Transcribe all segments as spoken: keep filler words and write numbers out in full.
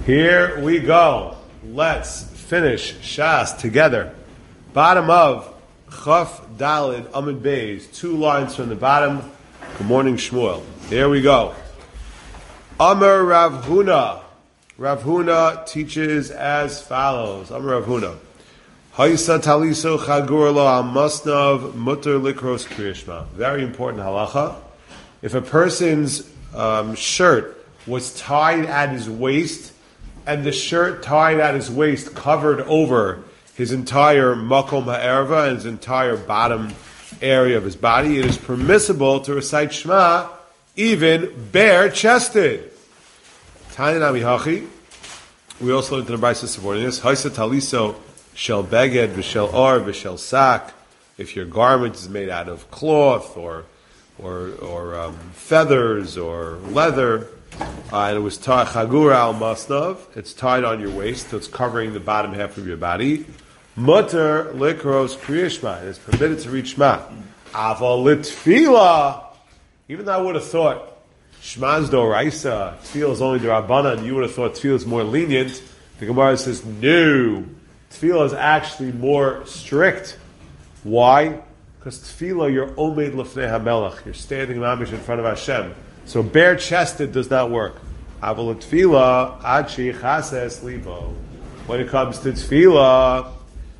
Here we go. Let's finish Shas together. Bottom of Chaf Dalid Amud Beis, two lines from the bottom. Good morning, Shmuel. Here we go. Amar Rav Huna. Rav Huna teaches as follows. Amar Rav Huna. Haisa taliso chagur lo al masnav mutter likros kriyashma. Very important halacha. If a person's um, shirt was tied at his waist, and the shirt tied at his waist covered over his entire makom ha'erva and his entire bottom area of his body, it is permissible to recite Shema even bare-chested. Tainami hachi. We also learned in the Brisa supporting this. Haisa taliso shel beged v'shel or v'shel sak. If your garment is made out of cloth or or or um, feathers or leather, uh, and it was tied chagur al masnav, it's tied on your waist, so it's covering the bottom half of your body. Mutter likros kriyashma. It is permitted to read Shema. Aval litfila. Even though I would have thought Shma's doraisa, tefillah is only derabbanan, and you would have thought tefillah is more lenient. The Gemara says no. Tefillah is actually more strict. Why? Because tefillah, you're omed lefnei hamelach. You're standing mamish in front of Hashem. So bare-chested does not work. Aval tefillah ad sheyichases libo. When it comes to tefillah,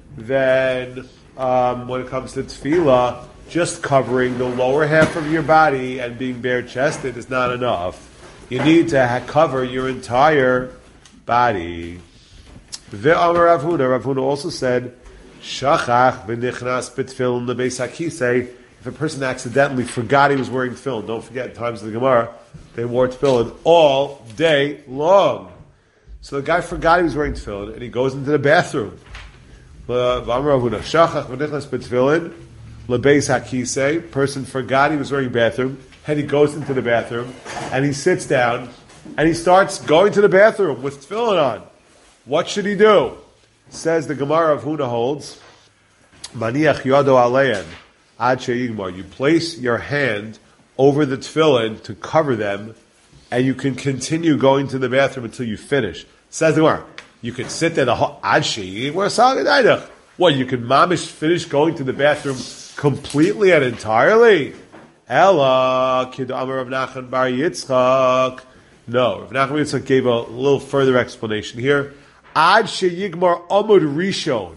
then um, when it comes to tefillah, just covering the lower half of your body and being bare-chested is not enough. You need to ha- cover your entire body. Ve'amar Rav Huna. Rav Huna also said, Shachach v'nichnas b'tfilin lebeis hakisei. If a person accidentally forgot he was wearing tefillin, don't forget, in times of the Gemara, they wore tefillin all day long. So the guy forgot he was wearing tefillin, and he goes into the bathroom. Ve'amar Rav Huna. Shachach v'nichnas b'tfilin lebeis hakisei. Person forgot he was wearing bathroom, and he goes into the bathroom, and he sits down, and he starts going to the bathroom with tefillin on. What should he do? Says the Gemara of Huna holds, Maniach yado alein ad sheyigmar. You place your hand over the tefillin to cover them, and you can continue going to the bathroom until you finish. Says the Gemara, you can sit there the whole ad sheyigmar. What, you can mamish finish going to the bathroom completely and entirely? Ella kid amar Rav Nachman bar Yitzchak. No, Rav Nachman bar Yitzchak gave a little further explanation here. Ad sheyigmar amud rishon,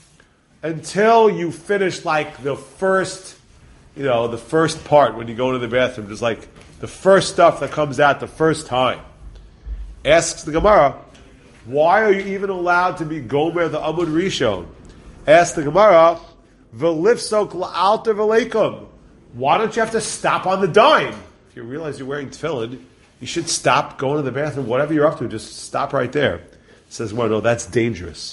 until you finish like the first, you know, the first part when you go into the bathroom, just like the first stuff that comes out the first time. Asks the Gemara, why are you even allowed to be gomer the amud rishon? Asks the Gemara, v'lifsok la'alter v'leikum. Why don't you have to stop on the dime? If you realize you're wearing tefillin, you should stop going to the bathroom, whatever you're up to, just stop right there. Says, well, no, that's dangerous.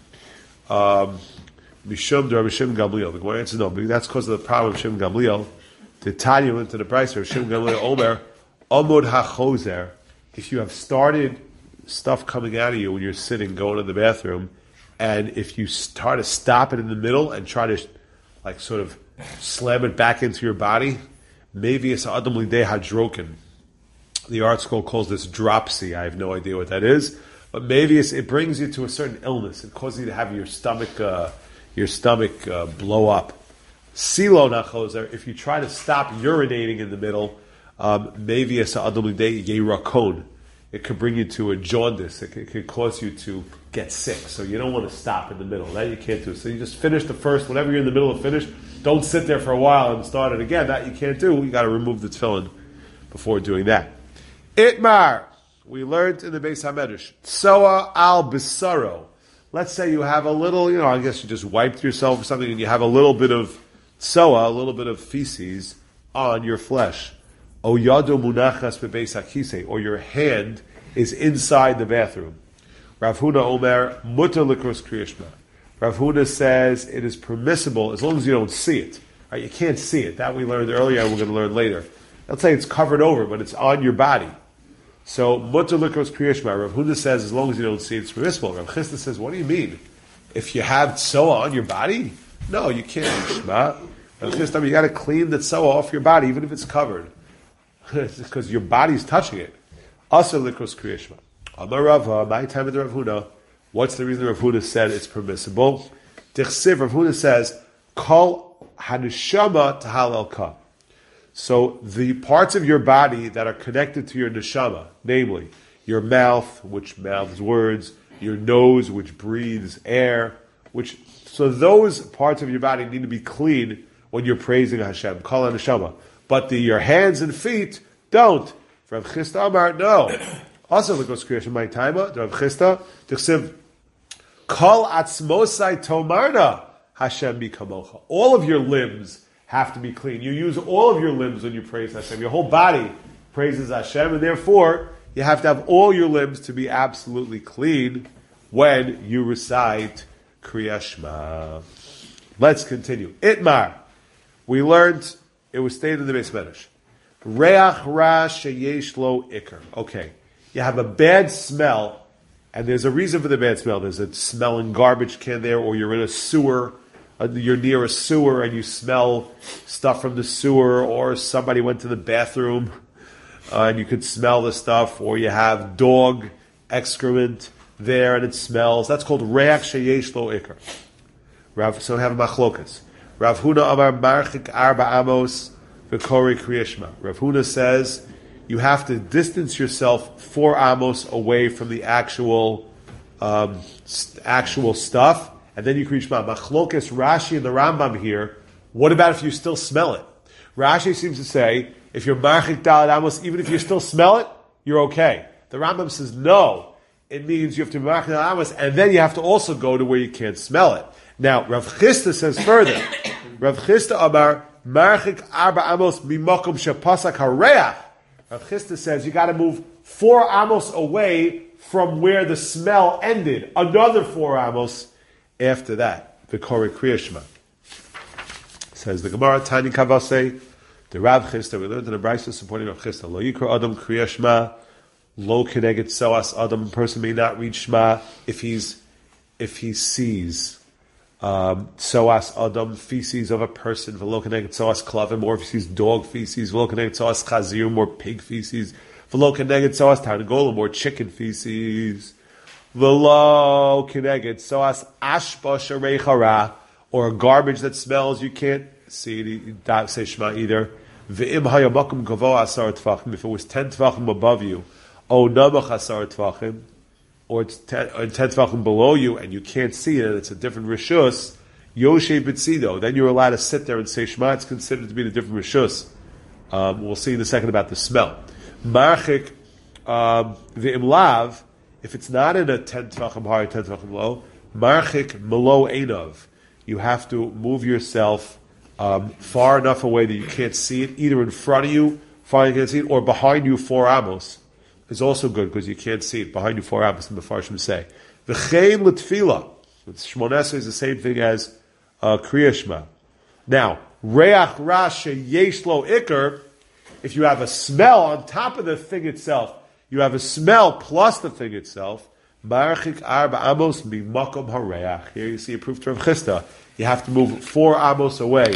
Um, Mishum de Rabbi Shimon Gamliel. The Gemara answers no, that's because of the problem of Shimon Gamliel. To tie you into the price of Shimon Gamliel Omer, Amud HaChozer. If you have started stuff coming out of you when you're sitting, going to the bathroom, and if you try to stop it in the middle and try to, like, sort of slam it back into your body, maybe it's Adam Lidei Hadroken. The art school calls this dropsy. I have no idea what that is. But maybe it's, it brings you to a certain illness. It causes you to have your stomach, uh, your stomach uh, blow up. Silo nachozer. If you try to stop urinating in the middle, um, maybe it's adam lidei yerakon. It could bring you to a jaundice. It could, it could cause you to get sick. So you don't want to stop in the middle. That you can't do. So you just finish the first. Whenever you're in the middle of finish, don't sit there for a while and start it again. That you can't do. You got to remove the tefillin before doing that. Itmar. We learned in the Beis HaMedrash, Tsoa al Bisaro. Let's say you have a little, you know, I guess you just wiped yourself or something and you have a little bit of Tsoa, a little bit of feces on your flesh. O yado munachas bebeis hakisei, or your hand is inside the bathroom. Rav Huna Omer, mutter likros kriyashma. Rav Huna says it is permissible as long as you don't see it. Right? You can't see it. That we learned earlier and we're going to learn later. Let's say it's covered over, but it's on your body. So, mutter likros kriyashma. Rav Huna says, as long as you don't see it, it's permissible. Rav Chisda says, what do you mean? If you have tsoa on your body? No, you can't. Shema. Rav Chisda, you got to clean the tsoa off your body, even if it's covered. It's because your body's touching it. Asa likros kriyashma. Amar Rava, my time with Rav Huna. What's the reason Rav Huna said it's permissible? Tichsiv, Rav Huna says, Kol haneshama tahalel ka. So the parts of your body that are connected to your neshama, namely your mouth, which mouths words, your nose, which breathes air, which so those parts of your body need to be clean when you're praising Hashem. Kol haneshama. But the, your hands and feet don't. Rav Chisda Amar, no. Also, Likos Kriyashim my taima. Rav Chisda Tichsiv Kol atzmosai tomarna Hashem bikamocha. All of your limbs have to be clean. You use all of your limbs when you praise Hashem. Your whole body praises Hashem, and therefore you have to have all your limbs to be absolutely clean when you recite Kriya Shema. Let's continue. Itmar. We learned, it was stated in the Beis Medrash. Reach ra sheyesh lo ikar. Okay. You have a bad smell, and there's a reason for the bad smell. There's a smelling garbage can there, or you're in a sewer, uh, you're near a sewer and you smell stuff from the sewer, or somebody went to the bathroom uh, and you could smell the stuff, or you have dog excrement there and it smells. That's called reach sheyesh lo ikar. Rav, so we have a machlokas. Rav Huna amar marchik arba amos v'kori kriya shema. Rav Huna says you have to distance yourself four amos away from the actual um, st- actual stuff, and then you can reach Shema. Machlokas Rashi and the Rambam here. What about if you still smell it? Rashi seems to say if you're marchik daled amos, even if you still smell it, you're okay. The Rambam says no. It means you have to be marchik daled amos, and then you have to also go to where you can't smell it. Now Rav Chisda says further. Rav Chisda Amar marchik arba amos mimakom shepasak hareach. Rav Chisda says you got to move four amos away from where the smell ended. Another four amos after that. The Kori Kriya Shema. Says the Gemara, Tani Kavase, the Rav Chisda, we learned in the Brisa supporting Rav Chisda, Lo Yikra Adam Kriya Shema, Lo Keneget Soas Adam, a person may not read Shema if he's, if he sees Um, soas adam, feces of a person, v'lo keneged soas klavim, or if he sees dog feces, v'lo keneged soas chazirim, or pig feces, v'lo keneged soas tarnagolim, or chicken feces, v'lo keneged soas ashba sharei, or a garbage that smells, you can't see it, you don't say Shema either. V'im hayamakum gavo asar tvachim, if it was ten tvachim above you, o namach asar tvachim, or it's ten, or ten tvachim below you, and you can't see it, and it's a different rishus, Yoshe B'tzido, then you're allowed to sit there and say Shema. It's considered to be the different rishus. Um, we'll see in a second about the smell. Marchik um, v'imlav, if it's not in a ten tvachim high, ten tvachim low, marchik melo einov. You have to move yourself um, far enough away that you can't see it, either in front of you, far you can't see it, or behind you four amos. Is also good because you can't see it behind you four amos. And the Farshim say v'chein l'tfila. Shmonesa is the same thing as uh, Kriya Shema. Now reach rasha yesh lo ikar. If you have a smell on top of the thing itself, you have a smell plus the thing itself. Marchik arba amos mimakom hareach. Here you see a proof to Rav Chisda. You have to move four amos away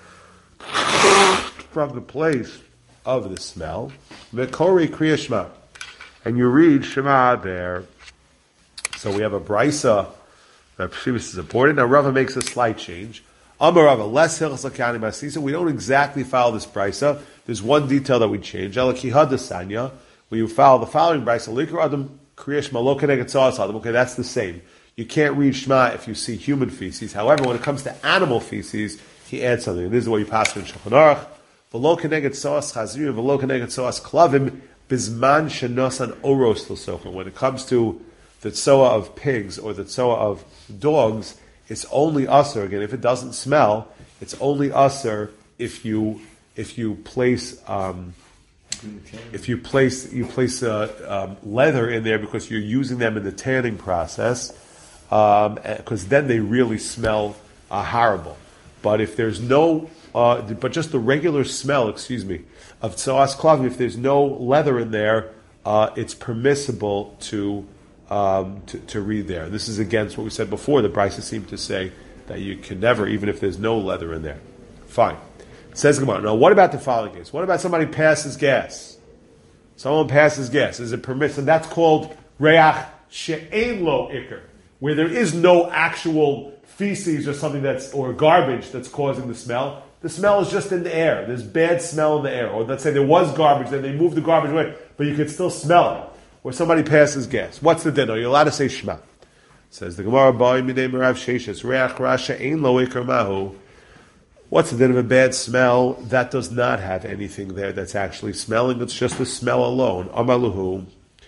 from the place of the smell. V'kori Kriya Shema. And you read Shema there. So we have a brisa that Pshibis is important. Now Rava makes a slight change. Amar Rava, less hilchos l'kani masisa. We don't exactly follow this brisa. There's one detail that we change. Elakihad desanya. When you follow the following brisa, likar adam kriya shema lo keneged soas adam. Okay, that's the same. You can't read Shema if you see human feces. However, when it comes to animal feces, he adds something. This is what you pass in Shulchan Aruch. V'lo keneged soas chazir, v'lo keneged soas klavim. Bizman shenosan oros l'sochen. When it comes to the tzoa of pigs or the tzoa of dogs, it's only usher. Again, if it doesn't smell, it's only usher if you if you place um, if you place you place uh, um, leather in there because you're using them in the tanning process, because um, then they really smell uh, horrible. But if there's no, uh, but just the regular smell, excuse me, of tzoas klavim, if there's no leather in there, uh, it's permissible to, um, to to read there. This is against what we said before. The Brisa seemed to say that you can never, even if there's no leather in there. Fine. Says Gemara. Now, what about the following case? What about somebody passes gas? Someone passes gas. Is it permissible? That's called reach she'ein lo ikr, where there is no actual feces or something that's, or garbage that's causing the smell. The smell is just in the air. There's bad smell in the air. Or let's say there was garbage, then they moved the garbage away, but you could still smell it. Or somebody passes gas. What's the din? Are you allowed to say Shema? Says the Gemara, what's the din of a bad smell that does not have anything there that's actually smelling? It's just the smell alone. Amaluhu,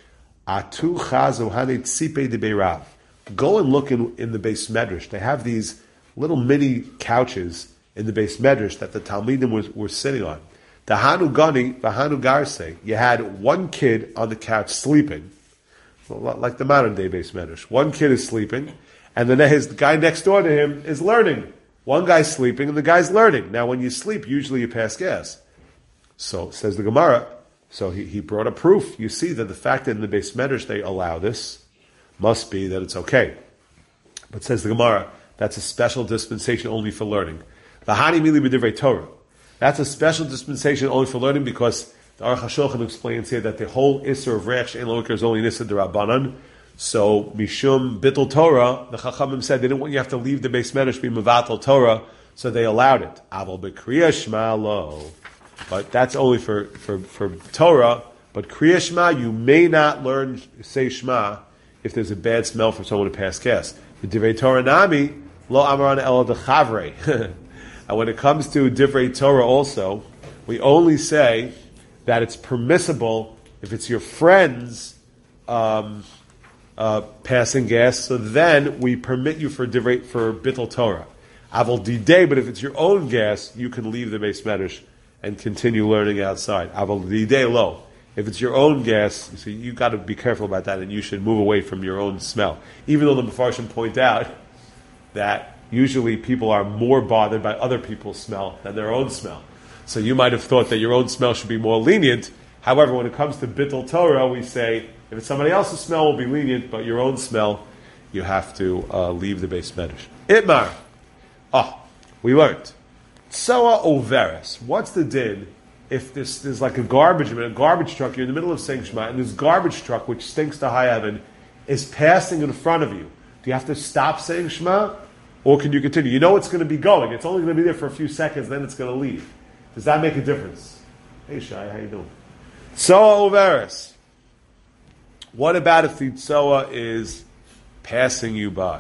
atu chazu hani tzipe de beirav. Go and look in, in the Beis Medrash. They have these little mini couches in the Beis Medrash that the Talmidim was, were sitting on. The Hanu Gani, the Hanu Garse, you had one kid on the couch sleeping, well, like the modern day Beis Medrash. One kid is sleeping, and then his the guy next door to him is learning. One guy's sleeping, and the guy's learning. Now, when you sleep, usually you pass gas. So, says the Gemara, so he, he brought a proof. You see that the fact that in the Beis Medrash they allow this must be that it's okay. But says the Gemara, that's a special dispensation only for learning. V'hani mili b'divrei Torah. That's a special dispensation only for learning because the Aruch HaShulchan explains here that the whole Isser of Reach She'ein Lo Ikr is only an Isser D'Rabbanan. So, Mishum Bittul Torah, the Chachamim said they didn't want you to have to leave the Beis Medrash be Mevatel Torah, so they allowed it. Aval b'Kriya Shema Lo. But that's only for, for, for Torah. But Kriya Shema, you may not learn, say Shema, if there's a bad smell for someone to pass gas. The Divrei Torah Nami, Lo Amaran El Dechavrei. And when it comes to Divrei Torah also, we only say that it's permissible if it's your friends um, uh, passing gas, so then we permit you for Divrei, for Bittul Torah. Aval Didei, but if it's your own gas, you can leave the Beis Medrash and continue learning outside. Aval Didei Lo. If it's your own gas, so you've got to be careful about that, and you should move away from your own smell. Even though the Mefarshim point out that usually people are more bothered by other people's smell than their own smell. So you might have thought that your own smell should be more lenient. However, when it comes to Bittul Torah, we say, if it's somebody else's smell, will be lenient, but your own smell, you have to uh, leave the Beis Medrash. Itmar. Oh, we learned. Tsoa overes. What's the din if this there's like a garbage, a garbage truck, you're in the middle of saying Shema, and this garbage truck, which stinks to high heaven, is passing in front of you. Do you have to stop saying Shema? Or can you continue? You know it's going to be going. It's only going to be there for a few seconds, then it's going to leave. Does that make a difference? Hey, Shai, how you doing? Tsoa overes. What about if the tsoa is passing you by?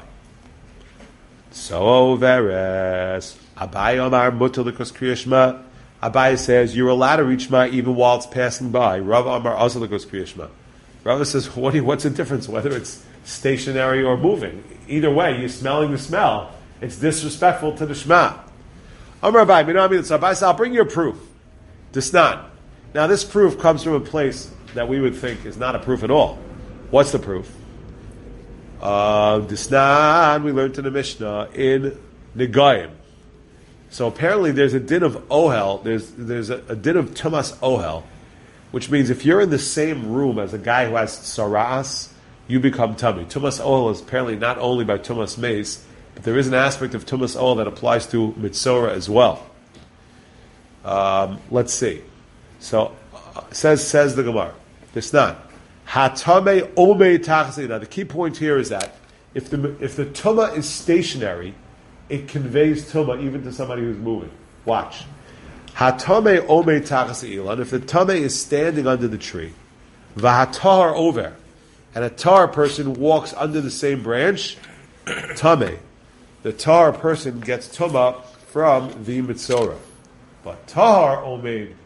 Tsoa overes. Abai Omar mutar likros kriya shema. Abai says you're allowed to read Shema even while it's passing by. Rav Amar asur likros kriya shema. Rav says, what do you, what's the difference whether it's stationary or moving? Either way, you're smelling the smell. It's disrespectful to the Shema. Amar Abai, you know what I mean? So Abai says, I'll bring you a proof. Disnan. Now this proof comes from a place that we would think is not a proof at all. What's the proof? Uh, Disnan, we learned in the Mishnah in Negayim. So apparently there's a din of ohel, there's there's a, a din of tumas ohel, which means if you're in the same room as a guy who has saras, you become tummy. Tumas ohel is apparently not only by tumas mace, but there is an aspect of tumas ohel that applies to mitzora as well. Um, let's see. So uh, says says the Gemara. It's not. Hatame ome tachzi. Now the key point here is that if the if the tumah is stationary, it conveys tumah even to somebody who's moving. Watch. Hatame ome tachzi ilan. If the tumah is standing under the tree, vahatar over, and a tar person walks under the same branch, tame. The tar person gets tumah from the mitzora. But tar omeid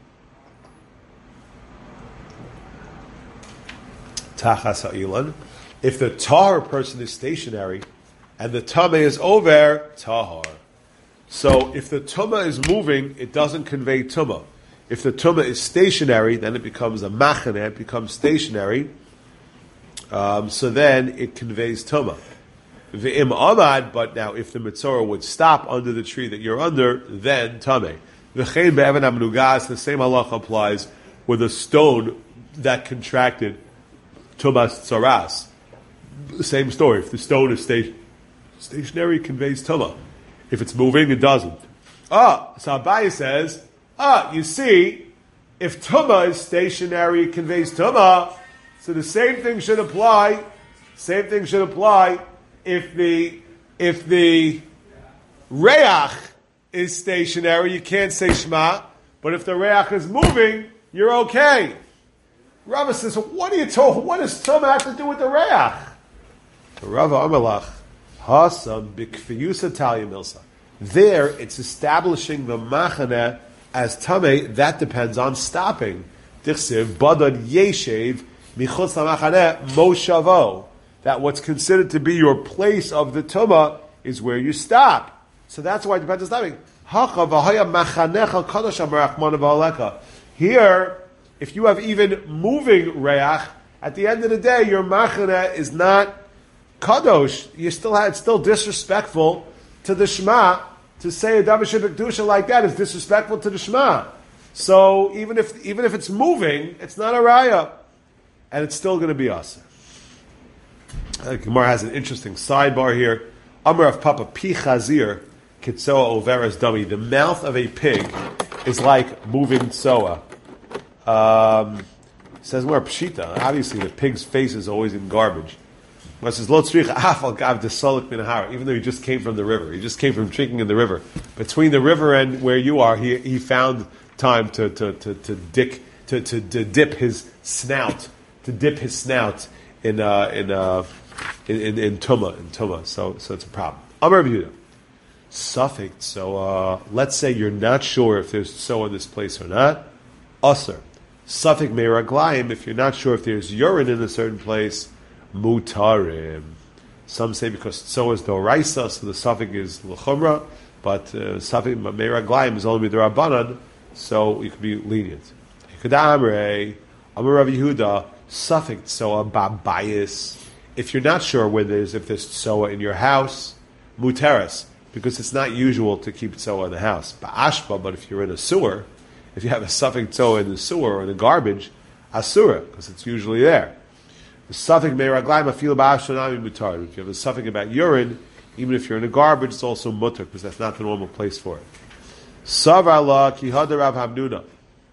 tachas ha'ilan. If the tar person is stationary and the tameh is over, tahar. So if the tumah is moving, it doesn't convey tumah. If the tumah is stationary, then it becomes a machaneh, it becomes stationary. Um, so then it conveys tumah. V'im amad, but now if the mitzorah would stop under the tree that you're under, then tameh. V'chein be'evan amnugas, the same halacha applies with a stone that contracted tumas tzaras. Same story. If the stone is sta- stationary, it conveys tumah. If it's moving, it doesn't. Ah, so Abaye says, ah, you see, if tumah is stationary, it conveys tumah. So the same thing should apply. Same thing should apply if the if the reach is stationary, you can't say Shema. But if the reach is moving, you're okay. Rava says, what are you told? What does Tumah have to do with the reach? Rava Amalach, Hasam bikfiyusa talia milsa. There, it's establishing the machane as tamei. That depends on stopping. Dichsiv badad yeshev michutz lamachane moshavo. That what's considered to be your place of the tumah is where you stop. So that's why it depends on stopping. Hacha v'haya machanecha kadosh amarachmana v'aleka. Here, if you have even moving reach, at the end of the day, your machane is not kadosh. You still have, it's still disrespectful to the Shema. To say a davar shebekdusha like that is disrespectful to the Shema. So even if even if it's moving, it's not a raya, and it's still going to be us. Uh, Gemara has an interesting sidebar here. Amar of Papa pi chazir kitzoa overas dummy. The mouth of a pig is like moving tzoa. Um, says more pshita. Obviously, the pig's face is always in garbage. It says, Lo tzrich afal gav desolik min hara. Even though he just came from the river, he just came from drinking in the river. Between the river and where you are, he he found time to to to to, dick, to, to, to dip his snout, to dip his snout in uh, in, uh, in in in tuma in tuma. So so it's a problem. Amar Yehuda, suffix. So uh, let's say you're not sure if there's so in this place or not. Usser. Suffix meiraglayim. If you're not sure if there's urine in a certain place. Mutarim. Some say because so is doraisa, so the suffix is l'chumra, but uh, suffix meiraglayim is only midrabanan, so you could be lenient. Amar Rav Yehuda, suffix so a babayis. If you're not sure where there's if there's tsoa in your house, muteris, because it's not usual to keep tsoa in the house. Ba'ashba, but if you're in a sewer, if you have a suffix tsoa in the sewer or in the garbage, asura, because it's usually there. The suffix meiraglayim afil ba'ashanami mutar. If you have a suffix about urine, even if you're in a garbage, it's also mutar because that's not the normal place for it. Savar la ki hada Rav Hamnuna.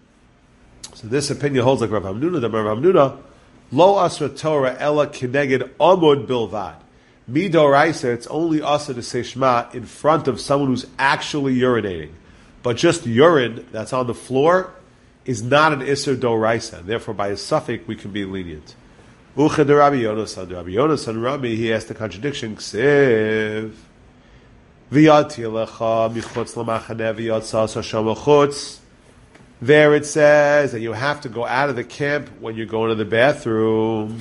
So this opinion holds like Rav Hamnuna. The Rav Hamnuna lo asra Torah ella kineged amud bilvad. Midoraisa, it's only asa to say Shema in front of someone who's actually urinating, but just urine that's on the floor is not an iser doraisa. Therefore, by a suffix we can be lenient. Uche de Rabbi Yonasan, Rabbi Yonasan Rabbi, he has the contradiction. Ksiv v'yati lecha michutz l'machane v'yatzas Hashem chutz. There it says that you have to go out of the camp when you're going to the bathroom,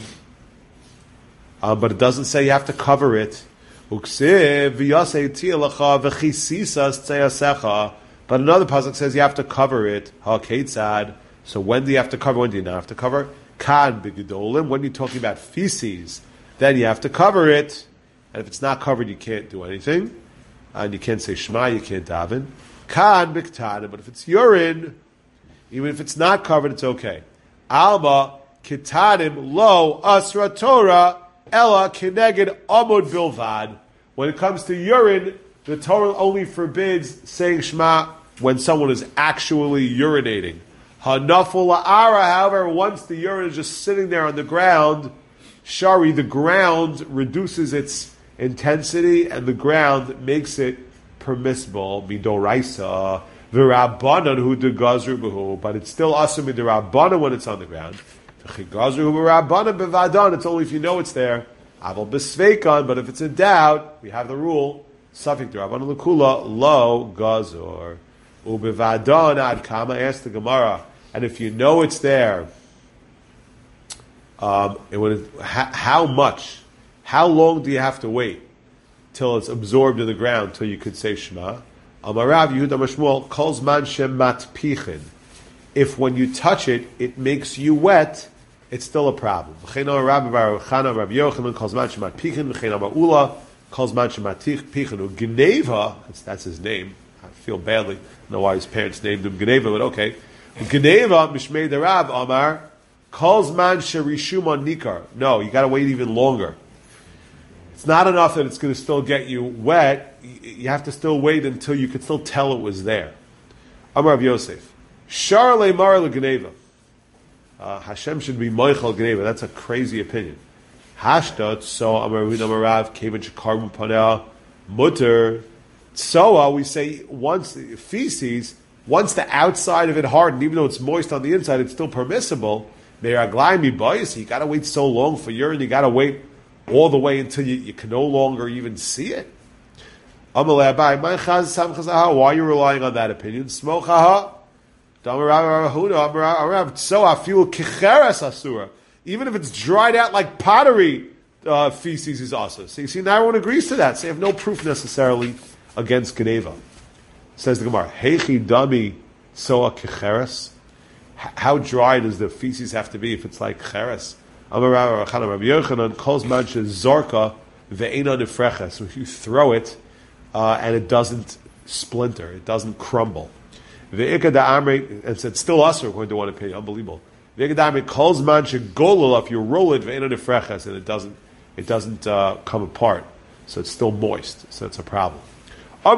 um, but it doesn't say you have to cover it. Uksiv v'yasei lecha v'chisisas tzeyasecha. But another pasuk says you have to cover it. Ha ketzad. So when do you have to cover? When do you not have to cover? Kan b'gedolim. When you're talking about feces, then you have to cover it. And if it's not covered, you can't do anything. And you can't say Shema, you can't daven. Kan b'ktanim. But if it's urine, even if it's not covered, it's okay. Alma kitanim lo asra Torah ella kineged amud bilvad. When it comes to urine, the Torah only forbids saying Shema when someone is actually urinating. Hanaful la'ara, however, once the urine is just sitting there on the ground, shari, the ground reduces its intensity and the ground makes it permissible, midoraisa, v'rabbanan hu de gazru b'hu, but it's still asa midirabbanan when it's on the ground. V'chigazru hu v'rabbanan b'vadan, it's only if you know it's there. Aval b'sveikan, but if it's in doubt, we have the rule, safik d'rabbanan l'kula, lo gazor. U'b'vadan ad kama, asked the Gemara, and if you know it's there, um, it would, how, how much, how long do you have to wait till it's absorbed in the ground till you could say Shema? Amarav Yehuda Mashmuel calls man shemat pichin. If when you touch it, it makes you wet, it's still a problem. V'chein Rabbi Bar Chana Rabbi Yochanan calls man shemat pichin. V'chein Amar Ula calls man shemat pichin. Geneva, that's his name. I feel badly. I don't know why his parents named him Geneva, but okay. Geneva, Mishmei the Rab, Amar, calls man sherishuma nikar. No, you gotta wait even longer. It's not enough that it's going to still get you wet. You have to still wait until you can still tell it was there. Amar of Yosef. Shar le mar le Geneva. Uh, Hashem should be Moichel Gneva. That's a crazy opinion. Hashta, so Amar Amarav, Kevin Shakar Panel, Mutter. Tsoa, we say once feces, once the outside of it hardened, even though it's moist on the inside, it's still permissible. Me'raglaimi boys, you got to wait so long for urine. You got to wait all the way until you, you can no longer even see it. Why are you relying on that opinion? Smochaha. Even if it's dried out like pottery, uh, feces is also. So you see, now everyone agrees to that. So you have no proof necessarily against Geneva. Says the Gemara, Heichi dami soa kecheres. How dry does the feces have to be if it's like cheres? So if you throw it uh, and it doesn't splinter, it doesn't crumble. And it's still usher according to one opinion. Unbelievable. If you roll it and it doesn't, it doesn't uh, come apart, so it's still moist. So it's a problem. I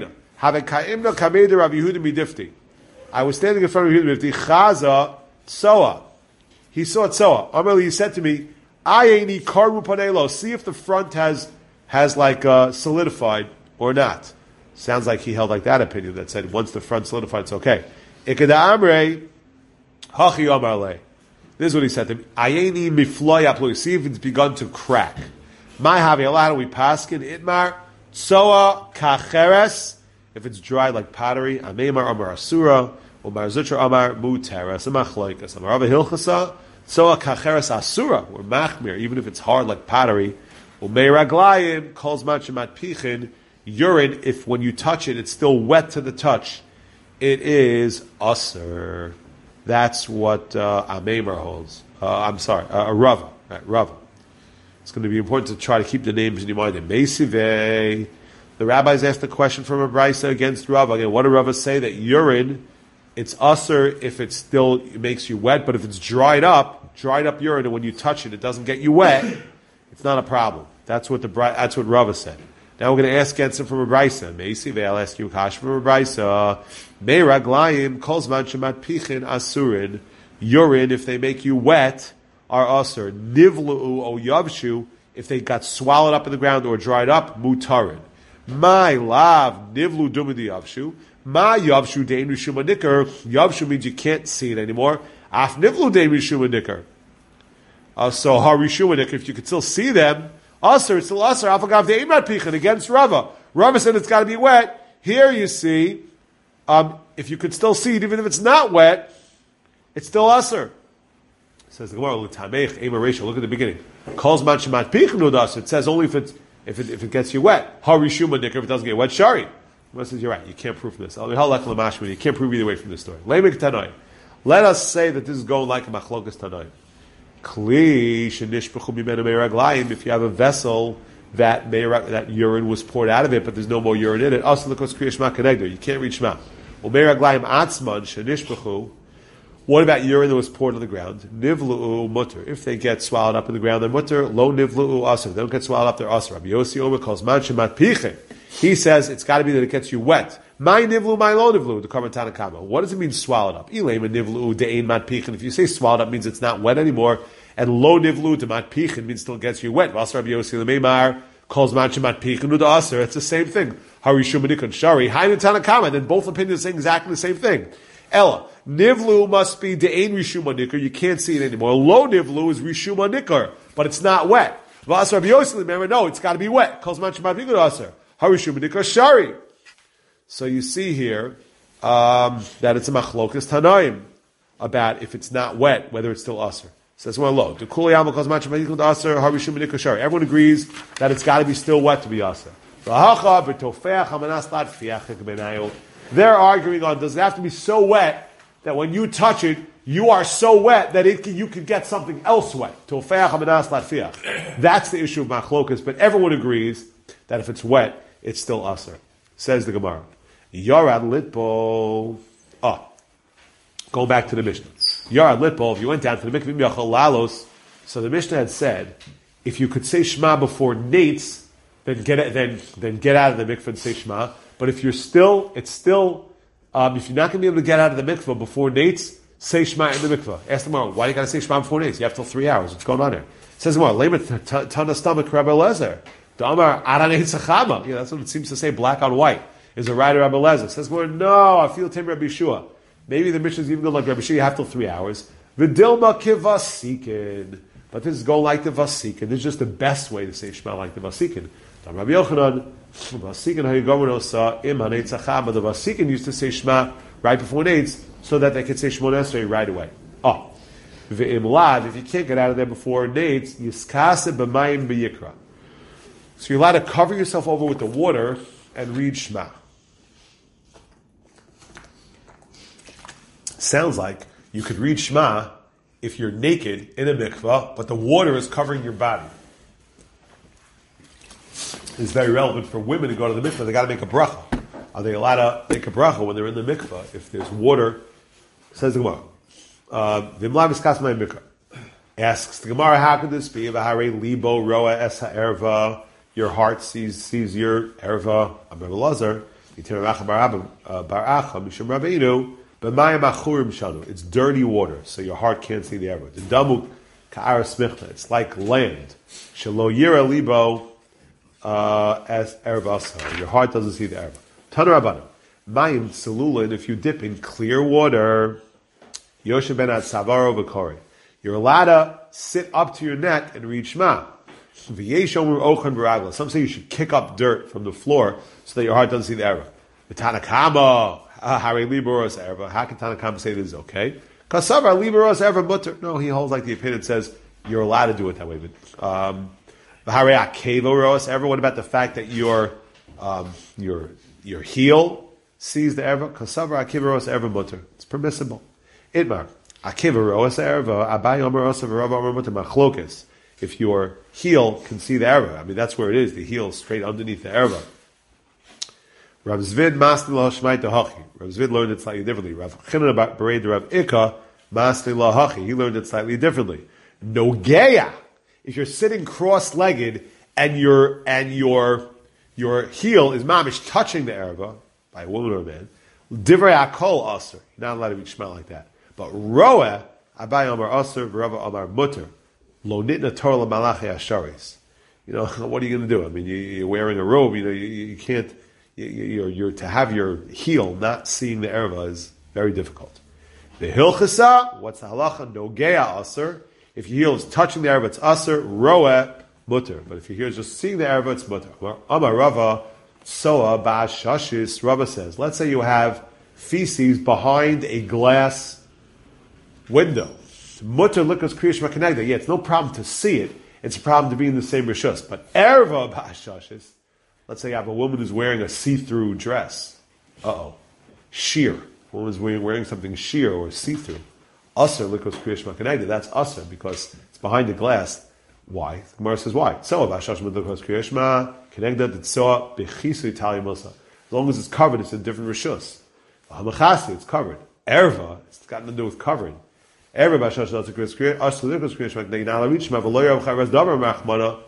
was standing in front of Yehuda Mifti. Chaza Tsoa. He saw Tsoa. Amarli, he said to me, "Ayeni karbu panelo." See if the front has has like uh, solidified or not. Sounds like he held like that opinion that said once the front solidified, it's okay. Ikeda amrei hachi amarle. This is what he said to me. Ayeni mifloy aplu. See if it's begun to crack. My havi Allah, we paskin itmar Tsoa kacheres. If it's dry like pottery, Ameimar Amar Asura, Umar Zutra Amar Muteres, Amachloikas, Amar Ava Hilchasa, Soa Kacheres Asura, or Machmir, even if it's hard like pottery, Umeiraglayim, calls Machamat Pichin, urine, if when you touch it, it's still wet to the touch, it is Asur. That's what uh, Ameimar holds. Uh, I'm sorry, uh, Rava. Right, Rava. It's going to be important to try to keep the names in your mind. Meisivei. The rabbis asked the question from a brisa against Rava. Again, what do Rava say? That urine, it's usher if it still it makes you wet, but if it's dried up, dried up urine, and when you touch it, it doesn't get you wet, it's not a problem. That's what the that's what Rava said. Now we're going to ask against him from a brisa. Meisi, I'll ask you a kash from a brisa. Meiraglayim calls manchamat pichin asurin. Urine, if they make you wet, are usher. Nivlu o yavshu, if they got swallowed up in the ground or dried up, mutarin. My love, nivlu dumidi yavshu. My yavshu dein rishuma nikar. Yavshu means you can't see it anymore. Af nivlu dein rishuma nikar. Uh, so har rishuma nikar, if you could still see them, aser, it's still aser. Afagav dein mat pichin against Rava. Rava said it's got to be wet. Here you see, um, if you could still see it, even if it's not wet, it's still aser. Says the Gemara, l'tamech ema reisha. Look at the beginning. Calls man shemat pichin udas. It says only if it's If it, if it gets you wet, harishuma nikar. If it doesn't get wet, shari. Well, says you're right. You can't prove from this. You can't prove either way from this story. Leimik tanoi. Let us say that this is going like a machlokas tanoi. Kli shenishpachu mimenu meiraglayim. If you have a vessel that that urine was poured out of it, but there's no more urine in it, also lekos kriya shma kenegdo. You can't read shma. Well, meiraglayim atzman shenishpachu. What about urine that was poured on the ground? Nivlu'u mutter. If they get swallowed up in the ground, they're mutter. Lo nivlu'u asr. If they don't get swallowed up, they're asr. Rabbi Yossi Omer calls man shemat pichin. He says it's got to be that it gets you wet. My nivlu, my lo nivlu. The Karban Tanakama. What does it mean swallowed up? Ilema nivlu'u de'ein mat pichin. If you say swallowed up means it's not wet anymore, and lo nivlu de mat pichin means still gets you wet. Vasar Rabbi Yossi Lemeimar calls man shemat pichin u'da asr. It's the same thing. Harishum manikon shari. Hainu Tanakama. Then both opinions say exactly the same thing. Ella. Nivlu must be de'ein rishuma nikar. You can't see it anymore. Lo nivlu is rishuma nikar, but it's not wet. V'asar Rabbi Yossi, remember, no, it's got to be wet. Calls man shemat pichin asar. Harishuma nikar shari. So you see here um, that it's a machlokas tanaim about if it's not wet, whether it's still asar. Says well, lo. Dekuli amal calls man shemat pichin asar. Harishuma nikar shari. Everyone agrees that it's got to be still wet to be asar. They're arguing on does it have to be so wet that when you touch it, you are so wet that it can, you can get something else wet. That's the issue of machlokas, but everyone agrees that if it's wet, it's still aser. Says the Gemara. Yarad litbo. Oh, going back to the Mishnah. Yarad litbo, if you went down to the mikveh lalos, so the Mishnah had said, if you could say Shema before nates, then get then then get out of the mikveh and say Shema. But if you're still, it's still. Um, if you're not going to be able to get out of the mikveh before nates, say Shema in the mikvah. Ask the Gemara, why do you got to say Shema in four days? You have till three hours. What's going on there? It says the Gemara, Lema Tana Stomach Rabbi Lezer. The Amar Aranei Tzachama. Yeah, that's what it seems to say, black on white. Is a writer Rabbi Lezer. Says the Gemara, no, I feel Tim Rabbi Yeshua. Maybe the Mishnah is even good like Rabbi Yeshua, you have till three hours. V'dilma kivasikin. But this is going like the Vasikin. This is just the best way to say Shema like the Vasikin. Rabbi Yochanan, Vasikin hayigomenos im hanei tzachama. The Vasikin used to say Shema right before Nades, so that they could say Shemona Esrei right away. Oh, v'im lav, if you can't get out of there before Nades, yiskase b'mayim b'yikra. So you're allowed to cover yourself over with the water and read Shema. Sounds like you could read Shema if you're naked in a mikvah, but the water is covering your body. It's very relevant for women to go to the mikvah. They got to make a bracha. Are they allowed to make a bracha when they're in the mikvah if there's water? Says the Gemara. V'imlav iskas my mikvah. Asks the Gemara, how could this be? V'harei libo roa es ha'erva. Your heart sees sees your erva. Amar Elazar. Yitir Racha bar Acha mishum Rabbeinu. It's dirty water, so your heart can't see the erva. The damuk ka'ara smichna. It's like land. Shelo yira libo as erva. Your heart doesn't see the erva. Tana Rabbana. Mayim salulin. If you dip in clear water, Yoshe ben at savaro v'kori. You're allowed to sit up to your neck and read Shema. V'yesh omer ochan b'ragla. Some say you should kick up dirt from the floor so that your heart doesn't see the erva. V'tanakama. How can Tanakam say this is okay? Kasavar liberos ever mutter. No, he holds like the opinion says you're allowed to do it that way. But um, what about the fact that your um, your your heel sees the erva? Kasavar akivaros ever mutter. It's permissible. Itmar akivaros erva abayom erosav erva mutter machlokes. If your heel can see the erva, I mean that's where it is. The heel is straight underneath the erva. Rav Zvid Masni Lahashmai Tahachi. Rav Zvid learned it slightly differently. Rav Chinan Bered Rav Ika Masni Lahachi. He learned it slightly differently. Nogeya. If you're sitting cross-legged and your and your your heel is mamish touching the erva by a woman or a man, divrei akol aser. You're not allowed to read Shema like that. But roeh abai amar aser v'rava amar mutter lo nitna torah l'malachei asharis. You know what are you going to do? I mean, you, you're wearing a robe. You know you, you can't. You're, you're, to have your heel not seeing the erva is very difficult. The hilchasa, what's the halacha? Nogeya aser. If your heel is touching the erva, it's aser. Roeh mutter. But if your heel is just seeing the erva, it's mutter. Amar Rava soa ba'as shashis. Rava says, let's say you have feces behind a glass window. Mutter likas kriyash makanegda. Yeah, it's no problem to see it. It's a problem to be in the same rishus. But erva ba'as shashis. Let's say you have a woman who's wearing a see-through dress. Uh-oh. Sheer. A woman's wearing, wearing something sheer or see-through. Aser likos kriyash makanegda. That's aser because it's behind the glass. Why? The Gemara says why. So vashash likos kriyash makanegda titzoa bechisu tali musa. As long as it's covered, it's a different rishus. Hamachasi, it's covered. Erva, it's got nothing to do with covering. Erva vashash likos kriyash makanegda. Now I reach my v'loyav chayras davar machmana.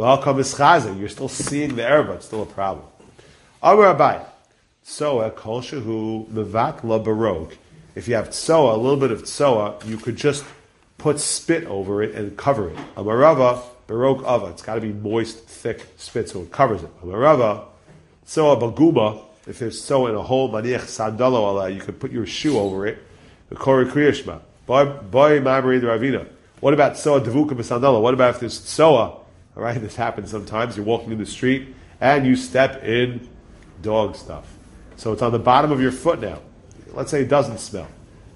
You're still seeing the erva. It's still a problem. Amar Abai. Tsoa kol shehu mevat la barog. If you have tsoa, a little bit of tsoa, you could just put spit over it and cover it. Amar Rava barog ava. It's got to be moist, thick spit, so it covers it. Amar Rava tsoa baguma. If there's tsoa in a hole, maniach sandalo ala, you could put your shoe over it. The kori kriyashma. Boy, boy, mamri the ravina. What about tsoa devuka b'sandalo? What about if there's tsoa? All right, this happens sometimes. You're walking in the street and you step in dog stuff. So it's on the bottom of your foot now. Let's say it doesn't smell.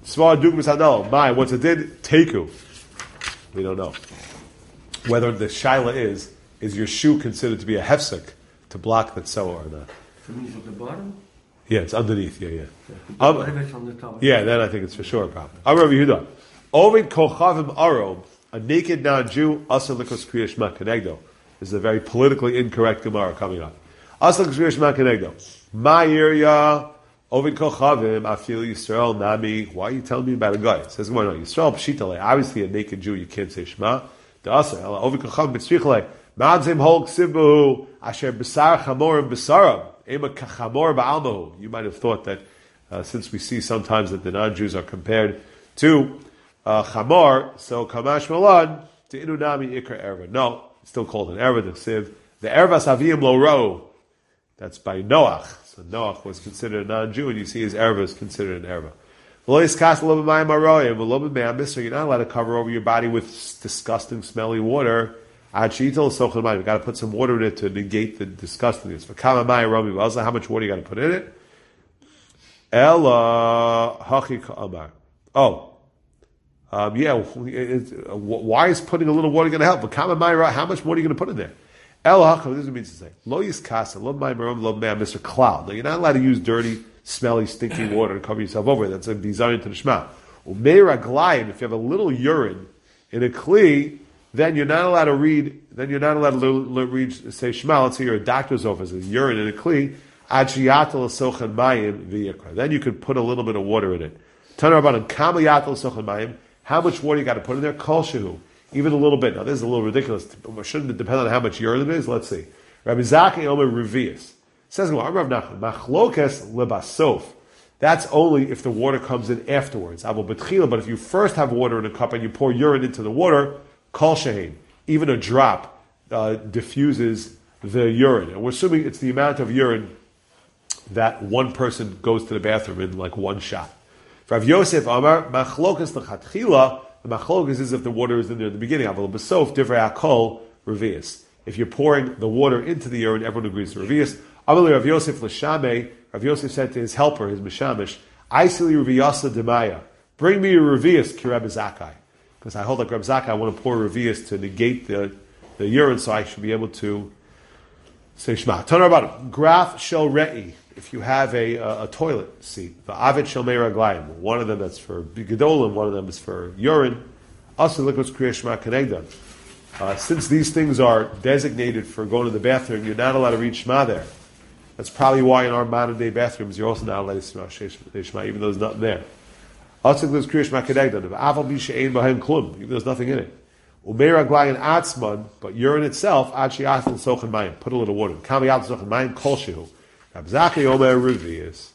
My, what's it did? Teku. We don't know. Whether the shaila is, is your shoe considered to be a hefsek to block that soa or not? So it means at the bottom? Yeah, it's underneath. Yeah, yeah. Yeah, um, on the top. Yeah, then I think it's for sure a problem. Amar Yehuda. Ovid kochavim arom. A naked non-Jew, Asar Likos Kriyash Ma Kenegdo. This is a very politically incorrect Gemara coming up. Asar Likos Kriyash Ma Kenegdo. Ma Yirya, Ovid Kochavim, Afil Yisrael, Nami. Why are you telling me about a guy? It says, well, no, Yisrael, Pshitale. Obviously, a naked Jew, you can't say Shema. The Asar, Ovid Kochavim, B'tzrichle. Ma'adzim Hol Ksibahu, Asher B'sar Chamorim B'saram. Ema Kachamor Ba'almahu. You might have thought that, uh, since we see sometimes that the non-Jews are compared to uh, chamor, so kamash malad to inunami ikra erva. No, it's still called an erva. The siv, the erva saviyim lo ro. That's by Noach. So Noach was considered a non-Jew, and you see his erva is considered an erva. So you're not allowed to cover over your body with disgusting, smelly water. You've got to put some water in it to negate the disgustingness. How much water you got to put in it? Oh, um, yeah. Why is putting a little water going to help? But how much water are you going to put in there? This is what it means to say. Lo yiskasa, lo ma'im lo ma'am, Mister Cloud. Now, you're not allowed to use dirty, smelly, stinky water to cover yourself over. That's a design to the Shema. Umeiraglayim, if you have a little urine in a kli, then you're not allowed to read, then you're not allowed to read, say Shema. Let's say you're a doctor's office, there's urine in a kli, achiyatal sochan mayim v'yikra. Then you could put a little bit of water in it. Tanarabanan, kamayatal sochan mayim. How much water you got to put in there? Kol shehu. Even a little bit. Now, this is a little ridiculous. Shouldn't it depend on how much urine it is? Let's see. Rabbi Zaki Omer Revius says, Machlokes lebasof. That's only if the water comes in afterwards. But if you first have water in a cup and you pour urine into the water, kol shehin, even a drop uh, diffuses the urine. And we're assuming it's the amount of urine that one person goes to the bathroom in like one shot. Rav Yosef Amar, Machlokes lechatchila. The machlokes is if the water is in there at the beginning. Aval b'sof divrei hakol revius. If you're pouring the water into the urine, everyone agrees to revius. Aval Rav Yosef l'shamei. Rav Yosef said to his helper, his mishamish, "Aisili reviyasa demaya. Bring me a revius ki Reb Zakkai, because I hold like Reb Zakkai. I want to pour revius to negate the, the urine, so I should be able to say shema." Turn about it. Graf shel re'i. If you have a, a, a toilet seat, the avet shel meiraglayim, one of them that's for gedolim, one of them is for urine. Also, look what's kriya shema kenegdan. Uh, since these things are designated for going to the bathroom, you're not allowed to read shema there. That's probably why in our modern day bathrooms you're also not allowed to say shema, even though there's nothing there. Also, look what's kriya shema kenegdan. Aval bi she'ein b'hem klum, even though there's nothing in it. Umeiraglayim atzman, but urine itself, ad she'atzman sochen mayim. Put a little water. Kami atzman sochen mayim kol shehu. Abzaki Omer Revius.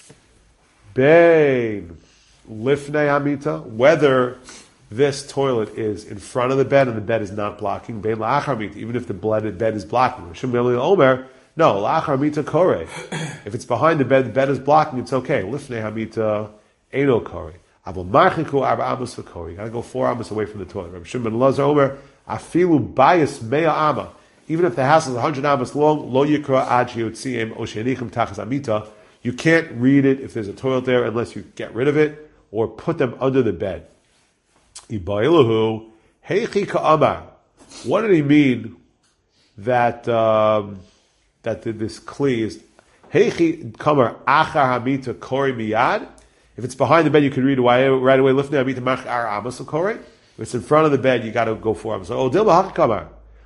Bain Lifnei Amita, whether this toilet is in front of the bed and the bed is not blocking, Bain La'achar Mita, even if the bed is blocking. Omer, no, La'achar Mita Kore. If it's behind the bed, the bed is blocking, it's okay. Lifnei Amita Eino Kore. Abul Marchiku Arba Amos Kore. You gotta go four amos away from the toilet. Rabbi Shimon Lazar Omer, Afilu Bayis Mea Amma. Even if the house is one hundred amos long, lo yikra ad sheyotziem o she'enichim tachas amita, you can't read it if there's a toilet there unless you get rid of it or put them under the bed. Ibailahu heichi ka'amar. What did he mean that um, that this kli is heichi kamar achar hamita kori miyad? If it's behind the bed, you can read right away. Lifnei hamita mach ar amos kori. If it's in front of the bed, you got to go for amos. Oh, dilma hach kamar.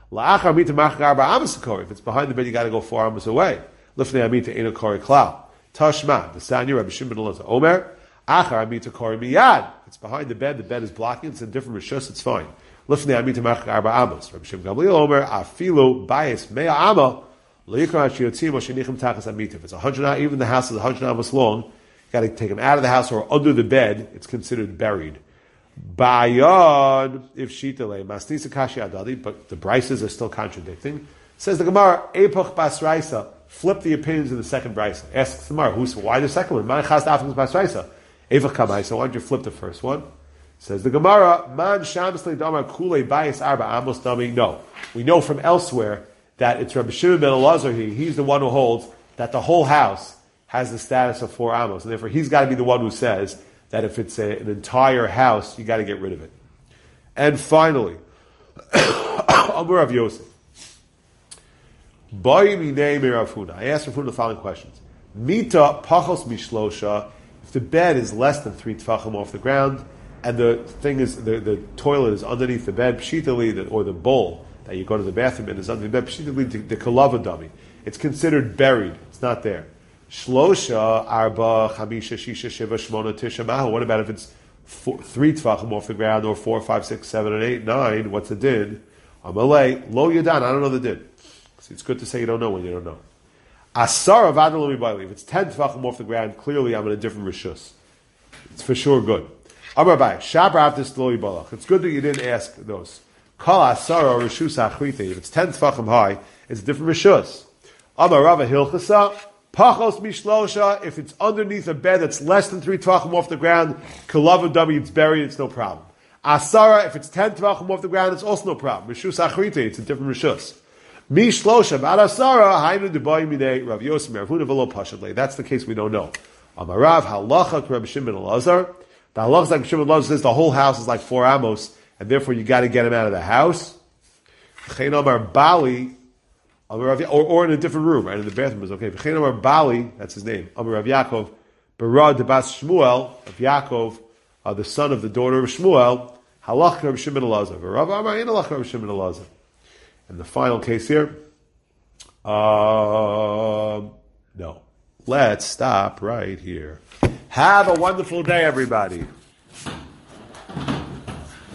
If it's behind the bed, you got to go four amos away. Lifnei amita eno kori klal. Tashma, the Sanya, Rabbi Shimon Elazar Omer, achar amita kori miyad. It's behind the bed, the bed is blocking, it's in different rishus, it's fine. Lifnei amita mach arba amos. Rabbi Shimon Gamliel Omer, afilu bayis mea ama, lo yikra shiyotzim o shenichim tachas amita. If it's a hundred, even the house is a hundred amos long, you got to take them out of the house or under the bed, it's considered buried. Bayan, if shitale, masnisa kashi adadi, but the brises are still contradicting. Says the Gemara, epoch basraisa, flip the opinions of the second brisa. Asks the Gemara, who's, why the second one? Man chas dafkins basraisa. Epoch kamaisa, why don't you flip the first one? Says the Gemara, man shamsle damar kule bayis arba amos dami. No. We know from elsewhere that it's Rabbi Shimon ben Elazar, he, he's the one who holds that the whole house has the status of four amos, and therefore he's got to be the one who says that if it's a, an entire house, you got to get rid of it. And finally, Amar Rav Yosef. I asked Rav Huna the following questions. Mita pachos mishlosha. If the bed is less than three tfachim off the ground, and the thing is, the, the toilet is underneath the bed, pshitali, or the bowl that you go to the bathroom in is under the bed, pshitali, the, the kalava dummy. It's considered buried. It's not there. Shlosha, arba, chamisha, shisha, shiva, shmona, tisha, mahu. What about if it's four, three tfachim off the ground, or four, five, six, seven, and eight, nine? What's the din? Amalei, lo yadan. I don't know the din. So it's good to say you don't know when you don't know. Asar of adalomi baili. If it's ten tfachim off the ground, clearly I'm in a different rishus. It's for sure good. Amar Abai, Shabra Avdis Loi Balach. It's good that you didn't ask those. Kal Asara Rishus Achrite. If it's ten tefachim high, it's a different Rishus. Amar Rava Hilchasa, Pachos Mishlosha. If it's underneath a bed that's less than three tefachim off the ground, Kalavu Dami, it's buried, it's no problem. Asara, if it's ten tefachim off the ground, it's also no problem. Rishus Achrite, it's a different Rishus. Mishlosha, Bad Asara, Hainu Debai Mine, Rav Yosef, Rav Huna Velo Pashadle. That's the case we don't know. Amar Rav, Halacha, Rav Shimon Elazar. The halacha like Shimon Elazar says the whole house is like four amos, and therefore you got to get him out of the house. Bali, or, or in a different room, right? In the bathroom is okay. Bali, that's his name. Amar Rav Yaakov, Barad Debas Shmuel, of Yaakov, uh, the son of the daughter of Shmuel, Halach Rav Shimon Elazar. Rav Amar Ein Halach Rav Shimon Elazar. And the final case here, um, no. Let's stop right here. Have a wonderful day, everybody.